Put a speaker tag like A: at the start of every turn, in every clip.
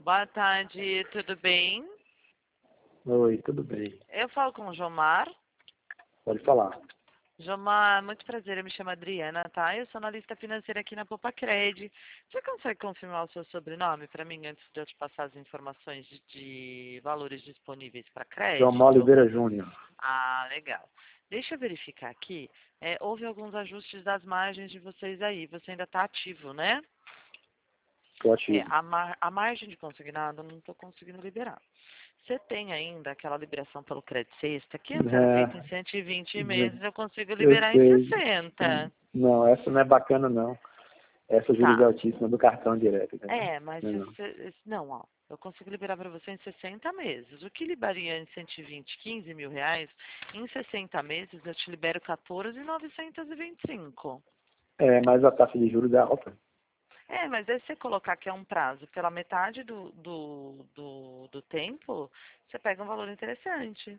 A: Boa tarde, tudo bem?
B: Oi, tudo bem?
A: Eu falo com o Jomar.
B: Pode falar.
A: Jomar, muito prazer, eu me chamo Adriana, tá? Eu sou analista financeira aqui na Popacred. Você consegue confirmar o seu sobrenome para mim antes de eu te passar as informações de valores disponíveis para
B: João
A: crédito?
B: Oliveira Júnior.
A: Ah, legal. Deixa eu verificar aqui. Houve alguns ajustes das margens de vocês aí. Você ainda está ativo, né?
B: Estou ativo.
A: A margem de consignado eu não estou conseguindo liberar. Você tem ainda aquela liberação pelo crédito sexta, que antes era feita em 120 meses, eu consigo
B: Eu
A: liberar em
B: sei.
A: 60.
B: Não, essa não é bacana, não. Essa juros
A: Tá.
B: altíssima do cartão direto, entendeu?
A: Mas
B: Não, não.
A: não, ó, eu consigo liberar para você em 60 meses. O que liberaria em 120, 15 mil reais, em 60 meses eu te libero 14.925.
B: Mas a taxa de juros é alta.
A: Mas aí você colocar que é um prazo pela metade do tempo, você pega um valor interessante.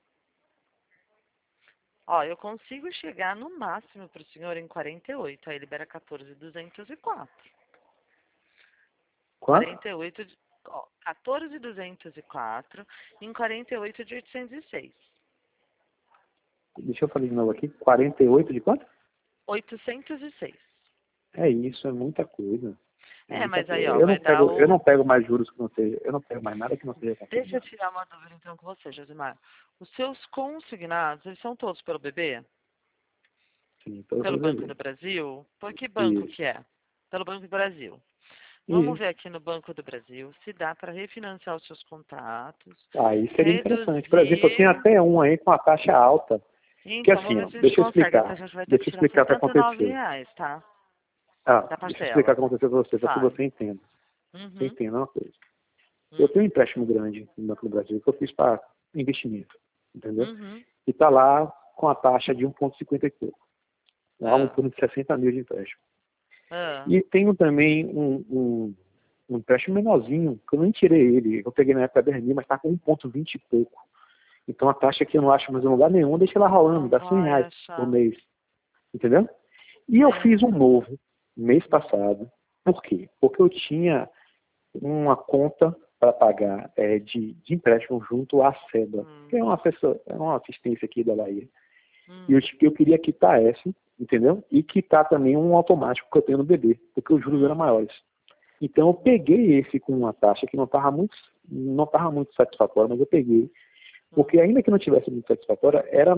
A: Ó, eu consigo chegar no máximo para o senhor em 48, aí libera 14.204.
B: Quanto?
A: 48, ó, 14.204 em 48 de 806.
B: Deixa eu falar de novo aqui. 48 de quanto?
A: 806.
B: É isso, é muita coisa. É muita
A: Mas aí,
B: coisa.
A: ó, vai dar
B: Eu
A: o...
B: não pego mais juros que não seja. Eu não pego mais nada que não seja
A: Deixa eu
B: consignado.
A: tirar uma dúvida então com você, Josimar. Os seus consignados, eles são todos pelo BB?
B: Sim, todo
A: Pelo Banco
B: brasileiro.
A: do Brasil? Por que banco
B: Isso.
A: que é? Pelo Banco do Brasil. Vamos ver
B: Isso.
A: aqui no Banco do Brasil se dá para refinanciar os seus contratos,
B: Aí seria interessante. Por exemplo, eu tenho
A: reduzir.
B: até um aí com a taxa alta. Que
A: Então, vamos
B: assim,
A: ver
B: ó,
A: se a gente
B: deixa eu
A: consegue. Então, a
B: explicar.
A: gente vai ter que
B: Deixa eu
A: tirar
B: explicar o que
A: 79
B: aconteceu.
A: reais, tá? Da
B: Deixa eu explicar o
A: parcela.
B: que aconteceu para você, para que
A: Fale.
B: você entenda. Você
A: Uhum.
B: entenda uma coisa. Eu
A: Hum.
B: tenho um empréstimo grande no Banco do Brasil que eu fiz para investimento, entendeu?
A: Uhum.
B: E está lá com a taxa de 1,50 e pouco. Algo em
A: Ah.
B: torno de 60 mil de empréstimo.
A: Ah.
B: E tenho também um empréstimo menorzinho, que eu nem tirei ele. Eu peguei na época da RMI, mas está com 1,20 e pouco. Então a taxa que eu não acho mais em lugar nenhum, deixa ela rolando,
A: Não
B: dá 100
A: vai
B: reais por
A: achar.
B: mês. Entendeu? E eu
A: É.
B: fiz um novo mês passado. Por quê? Porque eu tinha uma conta para pagar de empréstimo junto à SEBA, que
A: Hum.
B: é uma assistência aqui da Bahia. E
A: Hum.
B: eu queria quitar essa, entendeu? E quitar também um automático que eu tenho no BB, porque os juros eram
A: Hum.
B: maiores. Então eu peguei esse com uma taxa que não estava muito satisfatória, mas eu peguei, porque
A: Hum.
B: ainda que não tivesse muito satisfatória, era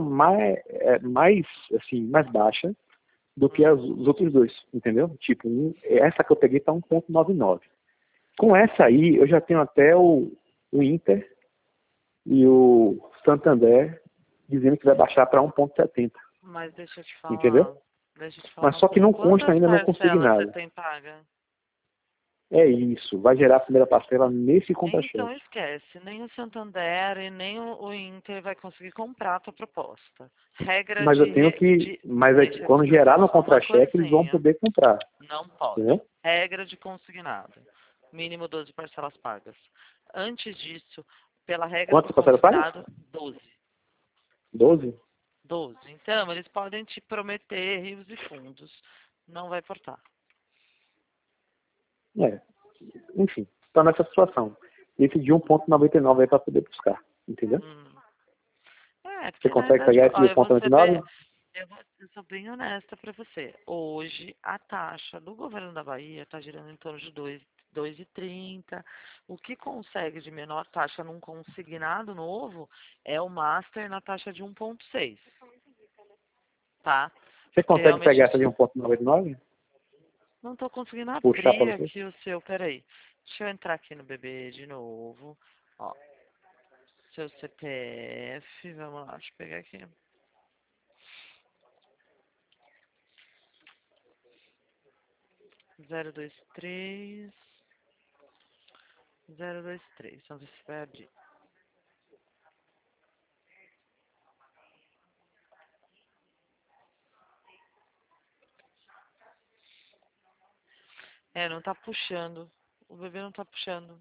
B: mais baixa do que
A: Hum.
B: os outros dois, entendeu? Tipo, essa que eu peguei está 1,99. Com essa aí, eu já tenho até o Inter e o Santander dizendo que vai baixar para 1,70,
A: Mas deixa eu te
B: entendeu?
A: falar. Deixa eu te falar
B: Mas
A: uma
B: só que
A: coisa.
B: não consta
A: Quantas
B: ainda no
A: parcelas você
B: consignado.
A: tem paga?
B: É isso, vai gerar a primeira parcela nesse
A: Então
B: contra-cheque.
A: esquece, nem o Santander e nem o Inter vai conseguir comprar a tua proposta. Regra
B: Mas eu tenho que, mas é que
A: deixa eu te
B: quando gerar
A: explicar
B: no
A: só uma
B: contra-cheque, eles vão
A: coisinha.
B: poder comprar,
A: Não pode.
B: entendeu?
A: Regra de consignado. Mínimo 12 parcelas pagas. Antes disso, pela regra do
B: Quantas parcelas pagas?
A: consignado, 12.
B: 12?
A: 12. Então, eles podem te prometer rios e fundos. Não vai portar.
B: É, enfim, está nessa situação. Esse de 1,99 é para poder buscar, entendeu?
A: Hum.
B: Você
A: Porque na
B: consegue
A: verdade,
B: pegar esse
A: ó,
B: de 1,99?
A: eu sou bem honesta para você. Hoje, a taxa do governo da Bahia está girando em torno de 2,30. O que consegue de menor taxa num consignado novo é o Master na taxa de 1,6, tá?
B: Você
A: Porque
B: consegue
A: realmente
B: pegar essa de 1,99?
A: não estou conseguindo
B: Puxar para
A: abrir
B: você?
A: aqui o seu. Peraí. Deixa eu entrar aqui no BB de novo. Ó, seu CPF. Vamos lá, deixa eu pegar aqui. 023. 023. Vamos ver se vai abrir. Não tá puxando. O bebê não tá puxando.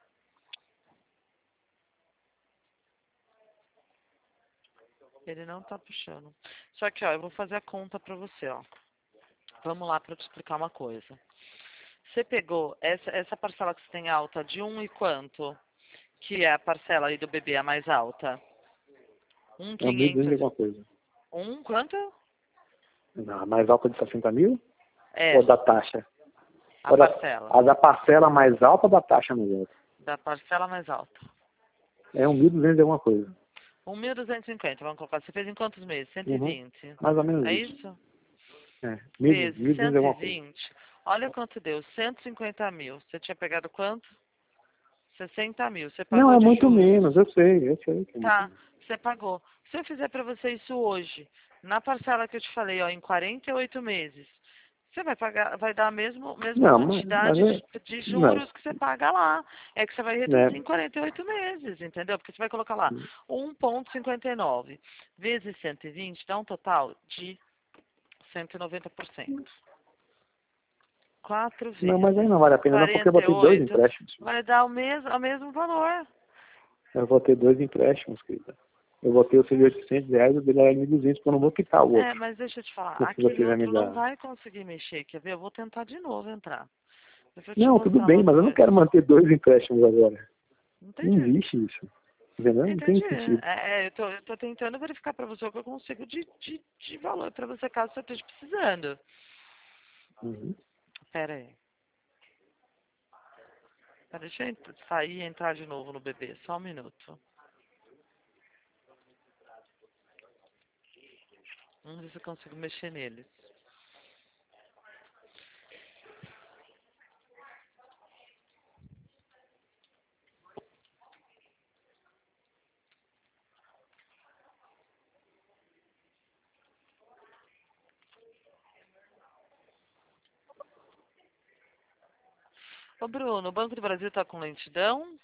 A: Ele não tá puxando. Só que, ó, eu vou fazer a conta pra você, ó. Vamos lá pra eu te explicar uma coisa. Você pegou essa parcela que você tem alta de e quanto? Que é a parcela aí do bebê, a mais alta?
B: É 1.200 e
A: 1.500.
B: alguma coisa.
A: Quanto?
B: Não, a mais alta de 60 mil?
A: É,
B: Ou da taxa?
A: a
B: Ou
A: parcela.
B: a da parcela mais alta ou da taxa mais alta?
A: Da parcela mais alta.
B: É 1.200 e alguma coisa.
A: 1.250, vamos colocar. Você fez em quantos meses?
B: Uhum.
A: 120.
B: Mais ou menos
A: É
B: isso.
A: isso?
B: É,
A: Vezes
B: 1.200 e alguma coisa.
A: 120. Olha quanto deu. 150 mil. Você tinha pegado quanto? 60 mil. Você
B: Não,
A: pagou
B: é
A: de
B: muito
A: juros.
B: menos, eu sei que é muito
A: Tá,
B: menos.
A: você pagou. Se eu fizer para você isso hoje, na parcela que eu te falei, ó, em 48 meses, você vai pagar, vai dar a mesma
B: Não, mas
A: quantidade
B: é.
A: de
B: Mas,
A: juros que você paga lá. É que você vai reduzir
B: né?
A: em 48 meses, entendeu? Porque você vai colocar lá 1,59 vezes 120 dá um total de 190%. 4
B: Não, mas aí
A: vezes
B: não vale a pena não, porque eu vou ter dois
A: 48
B: empréstimos.
A: vai dar o mesmo valor.
B: Eu vou ter dois empréstimos, querida. Eu vou ter o seu de R$ 800 e o dele é 1.200, porque eu não vou quitar o
A: É,
B: outro.
A: mas deixa eu te falar,
B: No que você
A: aquele
B: vai me
A: outro não
B: dar.
A: vai conseguir mexer, quer ver? Eu vou tentar de novo entrar. Deixa eu te
B: Não, tudo
A: mostrar
B: bem,
A: umas
B: mas eu não
A: coisas.
B: quero manter dois empréstimos agora. Não
A: Entendi.
B: existe isso. Entendeu? Não tem
A: Entendi.
B: sentido.
A: Eu tô tentando verificar pra você o que eu consigo de valor pra você, caso você esteja precisando.
B: Uhum.
A: Pera aí. Deixa eu sair e entrar de novo no bebê. Só um minuto. Vamos ver se eu consigo mexer neles. Ô, Bruno, o Banco do Brasil tá com lentidão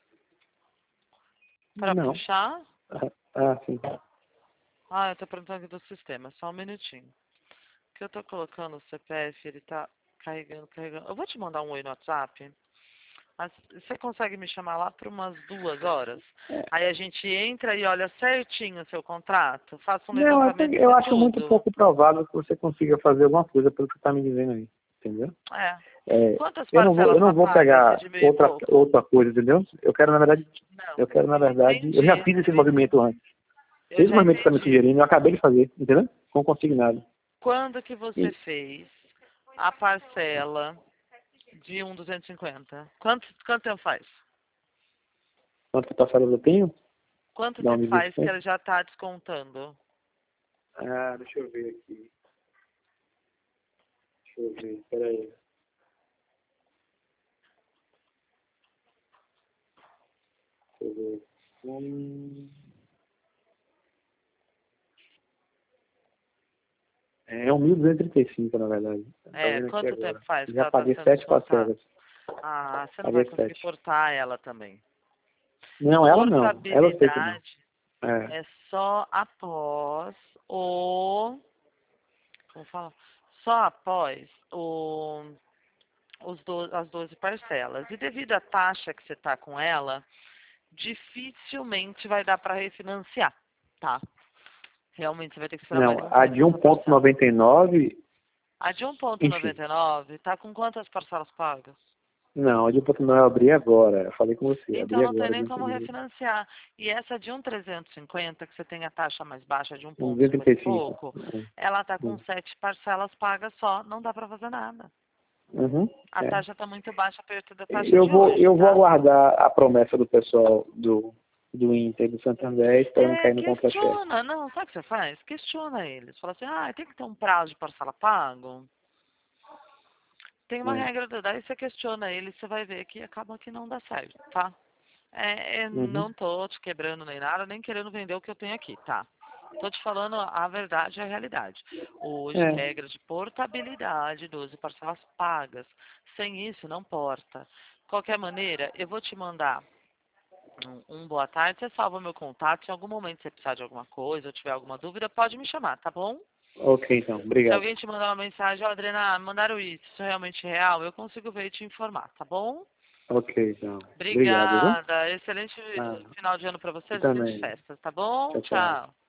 A: pra
B: Não.
A: puxar?
B: Sim.
A: Ah, eu tô perguntando aqui do sistema. Só um minutinho. Que eu tô colocando o CPF, ele tá carregando. Eu vou te mandar um oi no WhatsApp. Mas você consegue me chamar lá por umas 2 horas? Aí a gente entra e olha certinho o seu contrato, faça um
B: Não,
A: levantamento
B: eu
A: de
B: acho muito
A: tudo.
B: pouco provável que você consiga fazer alguma coisa pelo que você está me dizendo aí. Entendeu?
A: É.
B: É,
A: Quantas
B: eu
A: parcelas
B: não
A: tá
B: vou
A: paga esse
B: pegar
A: de meio e pouco?
B: outra coisa, entendeu?
A: Não,
B: Eu quero, na
A: eu
B: verdade, eu já
A: entendi.
B: fiz esse movimento antes.
A: Eu
B: Esse
A: já
B: movimento que você está me
A: entendi.
B: sugerindo, eu acabei de fazer, entendeu? Com consignado.
A: Quando que você
B: E
A: fez a parcela de 1.250? Quanto tempo faz?
B: quanto parcelas eu tenho?
A: Quanto
B: Dá um
A: tempo faz que
B: 1.200?
A: ela já está descontando?
B: Deixa eu ver aqui. Deixa eu ver, peraí. Deixa eu ver. É 1.235, na verdade. Estou vendo aqui
A: Quanto
B: agora.
A: tempo faz que
B: Já
A: ela está
B: paguei
A: sendo
B: 7
A: descontada?
B: parcelas.
A: Ah, você não vai
B: Paguei
A: conseguir
B: 7.
A: portar ela também.
B: Não, ela não. Ela eu sei que não.
A: Portabilidade
B: É.
A: é só após o... Como fala? Só após as 12 parcelas. E devido à taxa que você está com ela, dificilmente vai dar para refinanciar, tá? Realmente você vai ter que esperar mais
B: Não,
A: um
B: a
A: tempo
B: de
A: essa parcela.
B: 1,99,
A: A de
B: enfim.
A: 1,99 tá com quantas parcelas pagas?
B: Não, a de 1,99 eu abri agora. Eu falei com você, eu
A: Então
B: abri
A: não tem
B: agora.
A: nem como refinanciar. E essa de 1,350, que você tem a taxa mais baixa de 1,50 e
B: 1,235.
A: pouco, ela tá com
B: Uhum.
A: 7 parcelas pagas só, não dá para fazer nada.
B: Uhum.
A: A
B: É.
A: taxa tá muito baixa perto da taxa de hoje,
B: Eu vou
A: tá?
B: aguardar a promessa do pessoal do Inter e do Santander esperando cair no contra-cheque.
A: Questiona, não, sabe o que você faz? Questiona eles. Fala assim, tem que ter um prazo de parcela pago. Tem uma
B: Né?
A: regra, daí você questiona eles, você vai ver que acaba que não dá certo, tá?
B: Uhum.
A: Não tô te quebrando nem nada, nem querendo vender o que eu tenho aqui, tá? Tô te falando a verdade e a realidade. Hoje,
B: É.
A: regra de portabilidade, 12 parcelas pagas. Sem isso, não porta. Qualquer maneira, eu vou te mandar um boa tarde. Você salva meu contato. Se em algum momento você precisar de alguma coisa ou tiver alguma dúvida, pode me chamar, tá bom?
B: Ok, então.
A: Se
B: Obrigado.
A: alguém te mandar uma mensagem, ó, Adriana, mandaram isso é realmente real, eu consigo ver e te informar, tá bom?
B: Ok, então. Obrigado, viu?
A: Obrigada. Excelente
B: Ah,
A: final de ano para você,
B: você
A: excelente
B: também.
A: festa, tá bom?
B: Tchau, tchau.
A: Tchau.